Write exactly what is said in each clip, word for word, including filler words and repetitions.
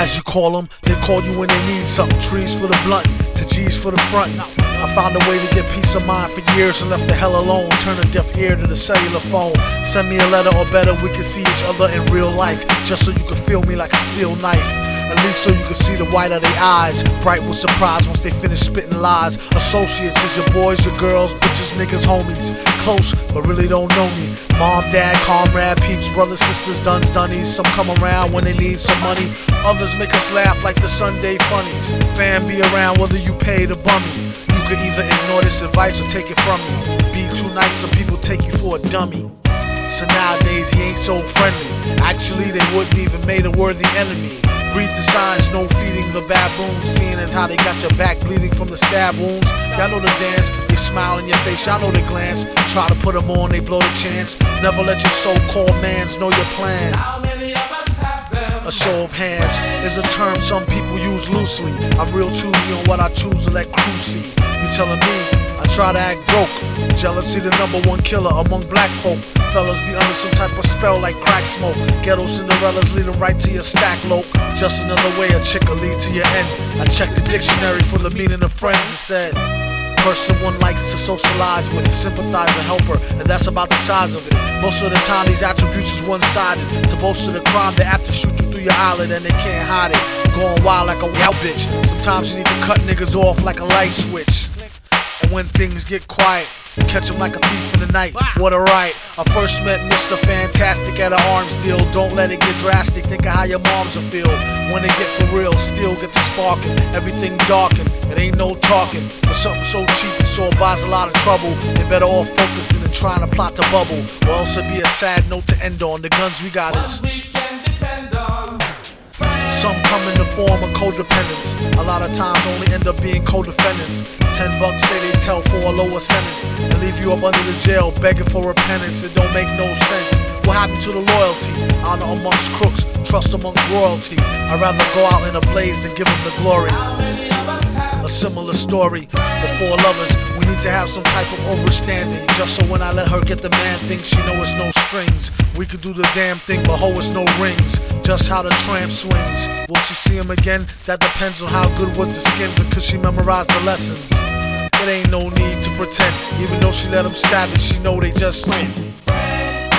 as you call them. They call you when they need something. Trees for the blunt, to G's for the front. I found a way to get peace of mind for years and left the hell alone. Turn a deaf ear to the cellular phone. Send me a letter or better, we can see each other in real life. Just so you can feel me like a steel knife. At least so you can see the white of their eyes. Bright with surprise once they finish spitting lies. Associates is your boys, your girls, bitches, niggas, homies. Close, but really don't know me. Mom, dad, comrade, peeps, brothers, sisters, duns, dunnies. Some come around when they need some money. Others make us laugh like the Sunday funnies. Fan be around whether you pay the bummy. You could either ignore this advice or take it from me. Be too nice, some people take you for a dummy. So nowadays he ain't so friendly. Actually they wouldn't even made a worthy enemy. Read the signs, no feeding the baboons. Seeing as how they got your back bleeding from the stab wounds. Y'all know the dance, they smile in your face, y'all know the glance. Try to put them on, they blow the chance. Never let your so-called mans know your plans. How many of us have them? A show of hands is a term some people use loosely. I'm real choosy on what I choose to let crew see. You telling me I try to act broke. Jealousy the number one killer among black folk. Fellas be under some type of spell like crack smoke. Ghetto Cinderellas lead them right to your stack loke. Just another way a chick will lead to your end. I checked the dictionary for the meaning of friends. It said person one likes to socialize with, sympathize or help her, and that's about the size of it. Most of the time these attributes is one-sided. To boast of the crime, they apt to shoot you through your eyelid and they can't hide it. Going wild like a wild bitch. Sometimes you need to cut niggas off like a light switch. And when things get quiet, catch him like a thief in the night. What a right. I first met Mister Fantastic at an arms deal. Don't let it get drastic. Think of how your moms will feel when they get for real. Still get the sparking. Everything darkened. It ain't no talking. For something so cheap and so it buys a lot of trouble. They better off focusing and trying to plot the bubble. Or else it'd be a sad note to end on. The guns we got is we can depend on. some come in the form of codependence. A lot of times only end up being co-defendants. Ten bucks say they tell for a lower sentence and leave you up under the jail begging for repentance. It don't make no sense. What happened to the loyalty? Honor amongst crooks, trust amongst royalty. I'd rather go out in a blaze than give them the glory. How many of us have A similar story. The four lovers, we need to have some type of overstanding. Just so when I let her get the man thing, she know it's no strings. We could do the damn thing, but ho, it's no rings. Just how the tramp swings. Will she see him again? That depends on how good was the skins and could she memorize the lessons. It ain't no need to pretend. Even though she let him stab it, she know they just win. friends?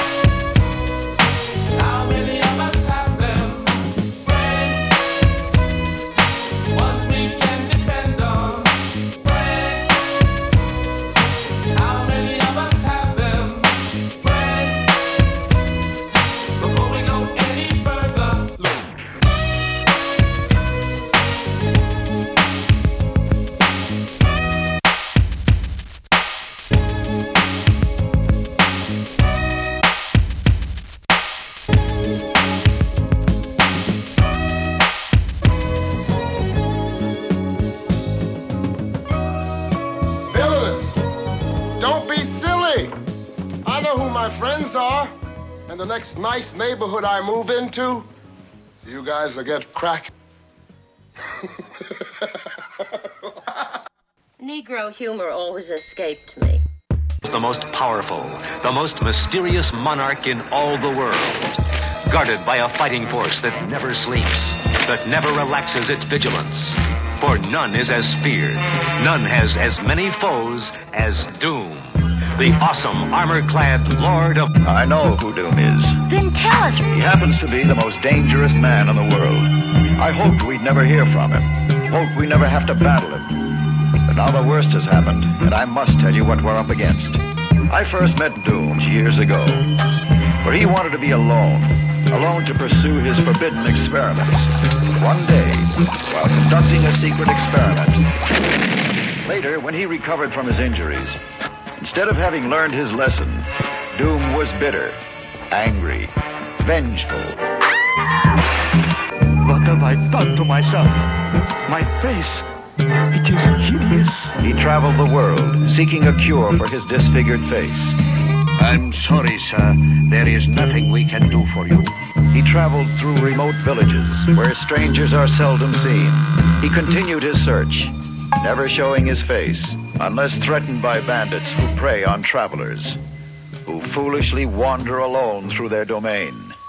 How many of us have them? Friends, ones we can depend on. Friends, how many of us have them? Friends, before we go any further, look. Phyllis, don't be silly. I know who my friends are. And the next nice neighborhood I move into, you guys will get crack. Negro humor always escaped me. The most powerful, the most mysterious monarch in all the world. Guarded by a fighting force that never sleeps, that never relaxes its vigilance. For none is as feared, none has as many foes as Doom. The awesome, armor-clad Lord of... I know who Doom is. Then tell us. He happens to be the most dangerous man in the world. I hoped we'd never hear from him. Hoped we never have to battle him. But now the worst has happened, and I must tell you what we're up against. I first met Doom years ago, for he wanted to be alone, alone to pursue his forbidden experiments. One day, while conducting a secret experiment, later, when he recovered from his injuries, instead of having learned his lesson, Doom was bitter, angry, vengeful. What have I done to myself? My face, it is hideous. He traveled the world, seeking a cure for his disfigured face. I'm sorry, sir. There is nothing we can do for you. He traveled through remote villages, where strangers are seldom seen. He continued his search, never showing his face, unless threatened by bandits who prey on travelers, who foolishly wander alone through their domain.